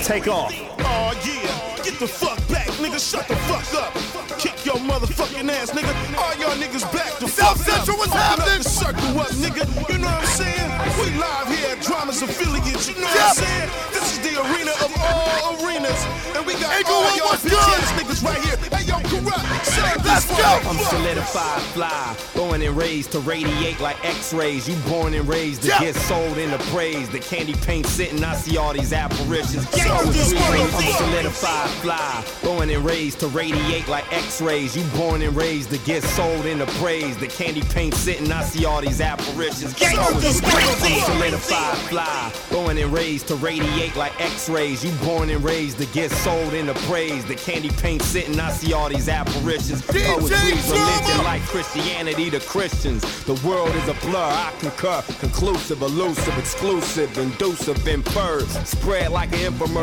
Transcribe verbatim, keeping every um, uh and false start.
Take off. Oh yeah, get the fuck back, nigga. Shut the fuck up. Kick your motherfucking ass, nigga. All y'all niggas back the fuck South Central, what's happening? The circle up, nigga. You know what I'm saying? We live here at Dramas Affiliates. You know what Yep. I'm saying? This is the arena of all arenas, and we got Hey, all Guru, y'all what's bitch good? ass niggas right here. Hey yo, corrupt. Serve Let's this go. I'm motherfucker. solidified, fly, born and raised to radiate like X-rays. You born and raised to Yeah. get sold into praise. The candy paint sitting, I see all these apparitions. Get out this I'm motherfucker. solidified, fly, born and raised to radiate like X-rays. You born and raised to get sold into praise. The candy paint sitting, I see all these apparitions. Get out this I'm motherfucker. solidified, fly, born and raised to radiate like X-rays. You born and raised to get sold into praise. The candy paint sitting, I see all these apparitions. D J Poetry's religion Drama. like Christianity to Christians. The world is a blur, I concur. Conclusive, elusive, exclusive, inducive, inferred. Spread like an infomercial.